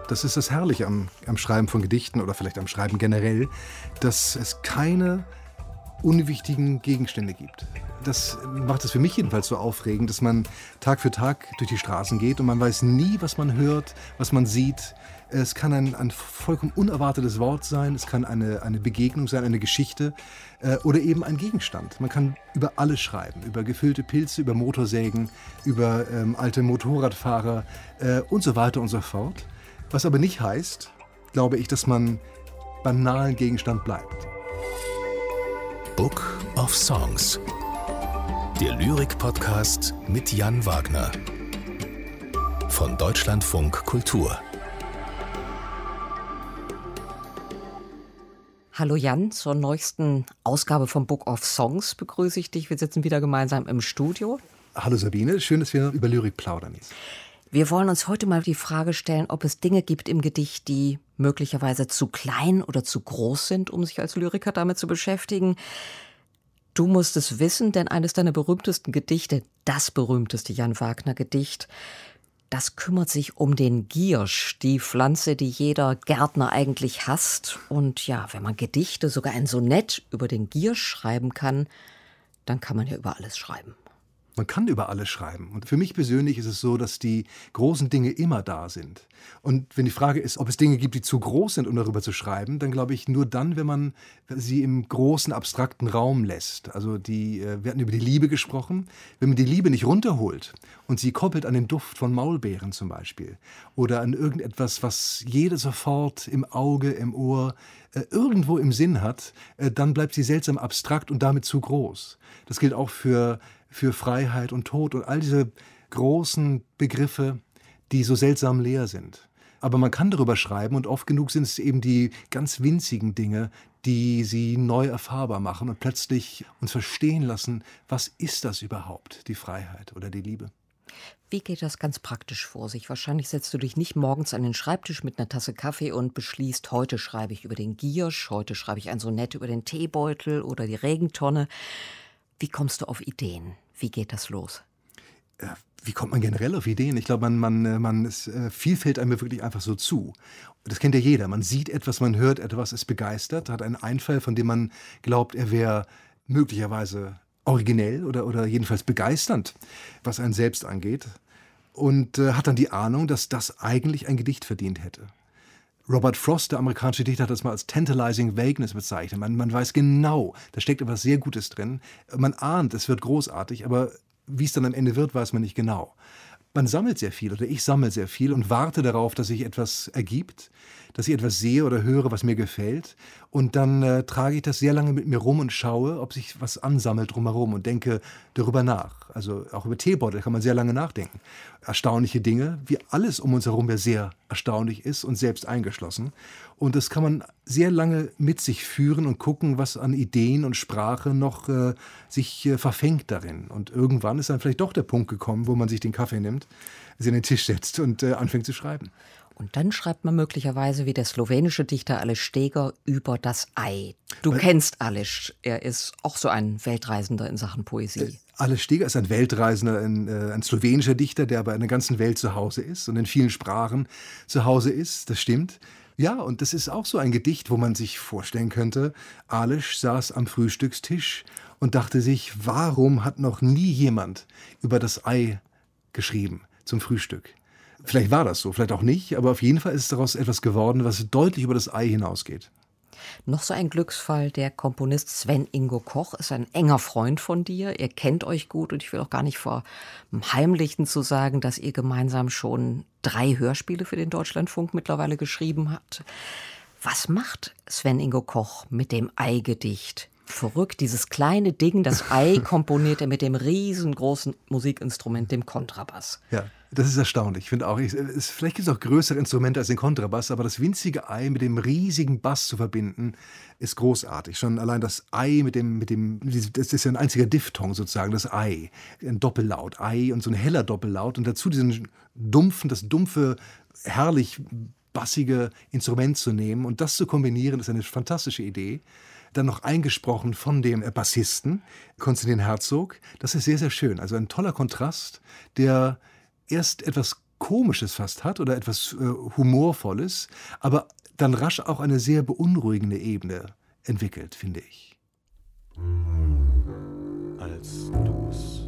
Das ist das Herrliche am Schreiben von Gedichten oder vielleicht am Schreiben generell, dass es keine unwichtigen Gegenstände gibt. Das macht es für mich jedenfalls so aufregend, dass man Tag für Tag durch die Straßen geht und man weiß nie, was man hört, was man sieht. Es kann ein vollkommen unerwartetes Wort sein, es kann eine Begegnung sein, eine Geschichte oder eben ein Gegenstand. Man kann über alles schreiben, über gefüllte Pilze, über Motorsägen, über alte Motorradfahrer und so weiter und so fort. Was aber nicht heißt, glaube ich, dass man beim nahen Gegenstand bleibt. Book of Songs. Der Lyrik-Podcast mit Jan Wagner. Von Deutschlandfunk Kultur. Hallo Jan, zur neuesten Ausgabe vom Book of Songs begrüße ich dich. Wir sitzen wieder gemeinsam im Studio. Hallo Sabine, schön, dass wir über Lyrik plaudern. Wir wollen uns heute mal die Frage stellen, ob es Dinge gibt im Gedicht, die möglicherweise zu klein oder zu groß sind, um sich als Lyriker damit zu beschäftigen. Du musst es wissen, denn eines deiner berühmtesten Gedichte, das berühmteste Jan Wagner-Gedicht, das kümmert sich um den Giersch, die Pflanze, die jeder Gärtner eigentlich hasst. Und ja, wenn man Gedichte, sogar ein Sonett über den Giersch schreiben kann, dann kann man ja über alles schreiben. Man kann über alles schreiben. Und für mich persönlich ist es so, dass die großen Dinge immer da sind. Und wenn die Frage ist, ob es Dinge gibt, die zu groß sind, um darüber zu schreiben, dann glaube ich nur dann, wenn man sie im großen, abstrakten Raum lässt. Also wir hatten über die Liebe gesprochen. Wenn man die Liebe nicht runterholt und sie koppelt an den Duft von Maulbeeren zum Beispiel oder an irgendetwas, was jeder sofort im Auge, im Ohr, irgendwo im Sinn hat, dann bleibt sie seltsam abstrakt und damit zu groß. Das gilt auch für Freiheit und Tod und all diese großen Begriffe, die so seltsam leer sind. Aber man kann darüber schreiben und oft genug sind es eben die ganz winzigen Dinge, die sie neu erfahrbar machen und plötzlich uns verstehen lassen, was ist das überhaupt, die Freiheit oder die Liebe. Wie geht das ganz praktisch vor sich? Wahrscheinlich setzt du dich nicht morgens an den Schreibtisch mit einer Tasse Kaffee und beschließt, heute schreibe ich über den Giersch, heute schreibe ich ein Sonett über den Teebeutel oder die Regentonne. Wie kommst du auf Ideen? Wie geht das los? Wie kommt man generell auf Ideen? Ich glaube, viel fällt einem wirklich einfach so zu. Das kennt ja jeder. Man sieht etwas, man hört etwas, ist begeistert, hat einen Einfall, von dem man glaubt, er wäre möglicherweise originell oder jedenfalls begeisternd, was einen selbst angeht. Und hat dann die Ahnung, dass das eigentlich ein Gedicht verdient hätte. Robert Frost, der amerikanische Dichter, hat das mal als tantalizing vagueness bezeichnet. Man weiß genau, da steckt etwas sehr Gutes drin. Man ahnt, es wird großartig, aber wie es dann am Ende wird, weiß man nicht genau. Man sammelt sehr viel oder ich sammle sehr viel und warte darauf, dass sich etwas ergibt, dass ich etwas sehe oder höre, was mir gefällt. Und dann trage ich das sehr lange mit mir rum und schaue, ob sich was ansammelt drumherum und denke darüber nach. Also auch über Teebeutel kann man sehr lange nachdenken. Erstaunliche Dinge, wie alles um uns herum ja sehr erstaunlich ist und selbst eingeschlossen. Und das kann man sehr lange mit sich führen und gucken, was an Ideen und Sprache noch sich verfängt darin. Und irgendwann ist dann vielleicht doch der Punkt gekommen, wo man sich den Kaffee nimmt, sich an den Tisch setzt und anfängt zu schreiben. Und dann schreibt man möglicherweise wie der slowenische Dichter Aleš Steger über das Ei. Du kennst Aleš, er ist auch so ein Weltreisender in Sachen Poesie. Aleš Steger ist ein Weltreisender, ein slowenischer Dichter, der aber in der ganzen Welt zu Hause ist und in vielen Sprachen zu Hause ist, das stimmt. Ja, und das ist auch so ein Gedicht, wo man sich vorstellen könnte, Aleš saß am Frühstückstisch und dachte sich, warum hat noch nie jemand über das Ei geschrieben zum Frühstück? Vielleicht war das so, vielleicht auch nicht, aber auf jeden Fall ist daraus etwas geworden, was deutlich über das Ei hinausgeht. Noch so ein Glücksfall, der Komponist Sven-Ingo Koch ist ein enger Freund von dir. Ihr kennt euch gut und ich will auch gar nicht verheimlichen zu sagen, dass ihr gemeinsam schon 3 Hörspiele für den Deutschlandfunk mittlerweile geschrieben habt. Was macht Sven-Ingo Koch mit dem Ei-Gedicht? Verrückt, dieses kleine Ding, das Ei, komponiert er mit dem riesengroßen Musikinstrument, dem Kontrabass. Ja, das ist erstaunlich. Ich finde auch, vielleicht gibt es auch größere Instrumente als den Kontrabass, aber das winzige Ei mit dem riesigen Bass zu verbinden, ist großartig. Schon allein das Ei das ist ja ein einziger Diphthong sozusagen, das Ei. Ein Doppellaut, Ei und so ein heller Doppellaut und dazu das dumpfe, herrlich bassige Instrument zu nehmen und das zu kombinieren, ist eine fantastische Idee. Dann noch eingesprochen von dem Bassisten, Konstantin Herzog. Das ist sehr, sehr schön. Also ein toller Kontrast, der erst etwas Komisches fast hat oder etwas Humorvolles, aber dann rasch auch eine sehr beunruhigende Ebene entwickelt, finde ich. Als du's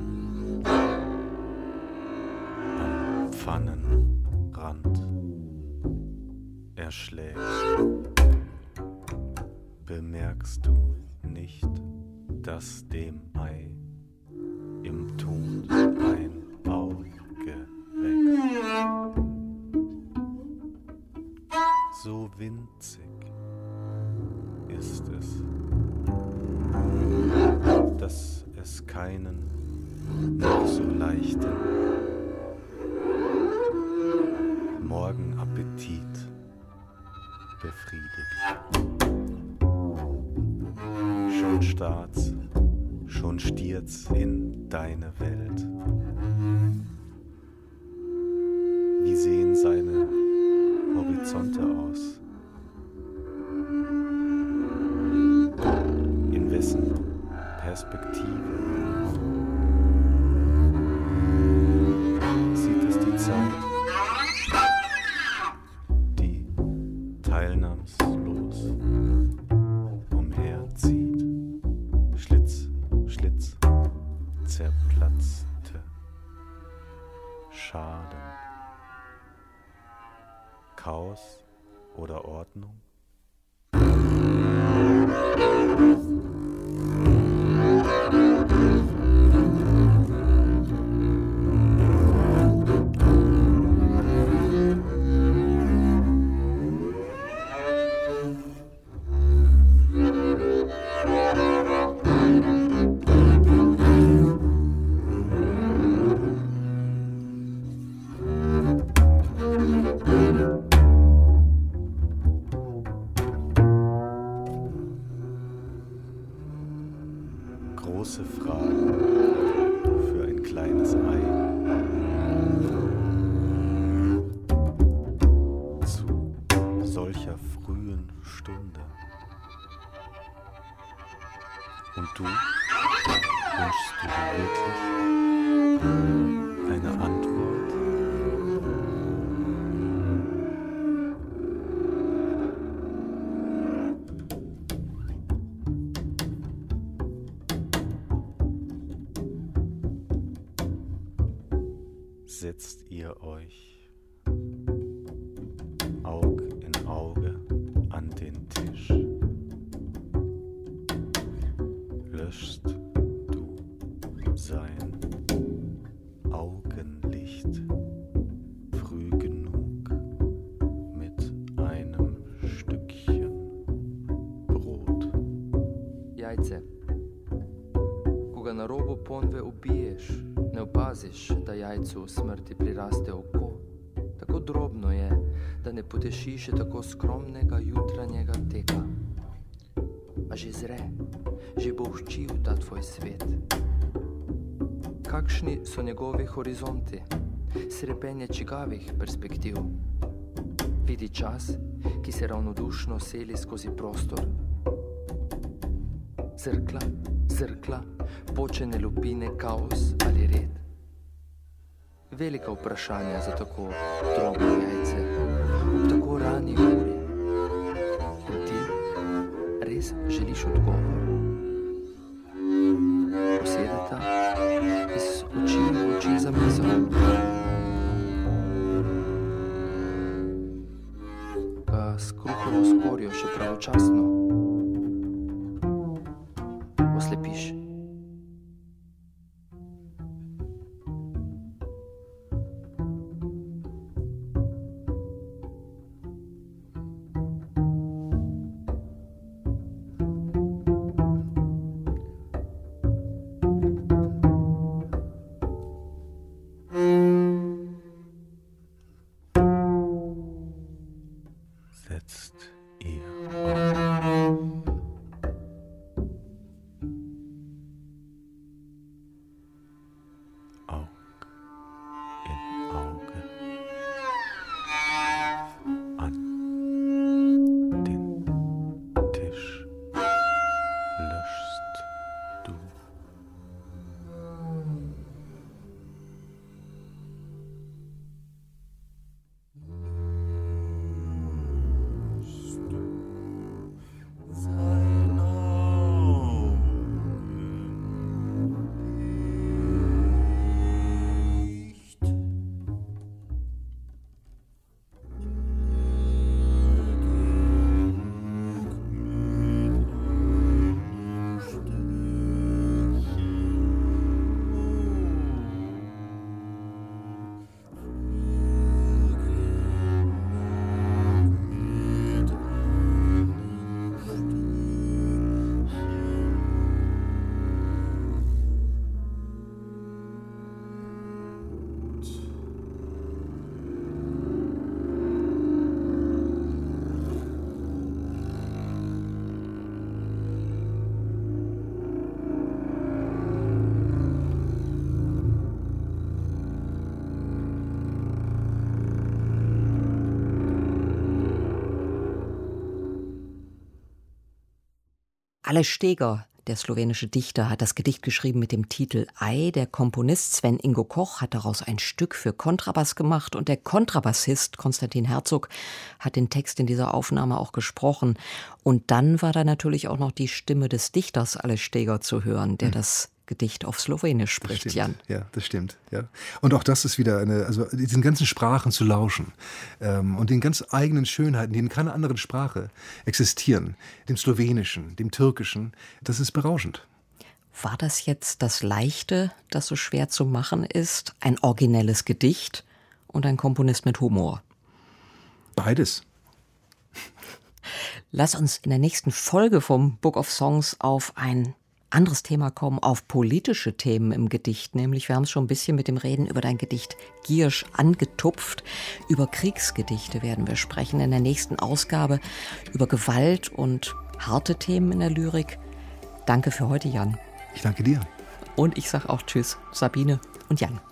am Pfannenrand erschlägst, bemerkst du nicht, dass dem Ei im Tod ein Auge wächst. So winzig ist es, dass es keinen noch so leichten Morgenappetit befriedigt. Schon starrt's, schon stiert's in deine Welt. Wie sehen seine Horizonte aus? In wessen Perspektive sieht es die Zeit, die teilnahmslos umherzieht? Schlitz, Schlitz, zerplatzte Schalen. Chaos oder Ordnung? Große Fragen für ein kleines Ei. Zu solcher frühen Stunde. Und du, wünschst du dir wirklich eine Antwort? Setzt ihr euch Aug in Auge an den Tisch, löschst du sein Augenlicht früh genug mit einem Stückchen Brot. Jajce. Ko ga na robu ponve ubiješ, ne opaziš, da jajcu smrti priraste oko. Tako drobno je, da ne poteši še tako skromnega jutranjega teka. A že zre, že bo vščil ta tvoj svet. Kakšni so njegovi horizonti, srepenje čigavih perspektiv? Vidi čas, ki se ravnodušno seli skozi prostor. Zrkla, zrkla, počene lupine, kaos ali red? Velika vprašanja za tako drobno jajce, ob tako rani uri. In ti res želiš odgovor? Posedeta iz oči v oči za mizo. Ga s kruhovo skorjo še pravočasno oslepiš. Setzt ihr Aug in Auge an den Tisch, löschst du Aleš Steger, der slowenische Dichter, hat das Gedicht geschrieben mit dem Titel Ei. Der Komponist Sven Ingo Koch hat daraus ein Stück für Kontrabass gemacht und der Kontrabassist Konstantin Herzog hat den Text in dieser Aufnahme auch gesprochen. Und dann war da natürlich auch noch die Stimme des Dichters Aleš Steger zu hören, der das Gedicht auf Slowenisch spricht, Jan. Ja, das stimmt. Ja. Und auch das ist wieder also diesen ganzen Sprachen zu lauschen und den ganz eigenen Schönheiten, die in keiner anderen Sprache existieren, dem Slowenischen, dem Türkischen, das ist berauschend. War das jetzt das Leichte, das so schwer zu machen ist? Ein originelles Gedicht und ein Komponist mit Humor? Beides. Lass uns in der nächsten Folge vom Book of Songs auf ein anderes Thema kommen, auf politische Themen im Gedicht. Nämlich, wir haben es schon ein bisschen mit dem Reden über dein Gedicht Giersch angetupft. Über Kriegsgedichte werden wir sprechen in der nächsten Ausgabe. Über Gewalt und harte Themen in der Lyrik. Danke für heute, Jan. Ich danke dir. Und ich sage auch Tschüss, Sabine und Jan.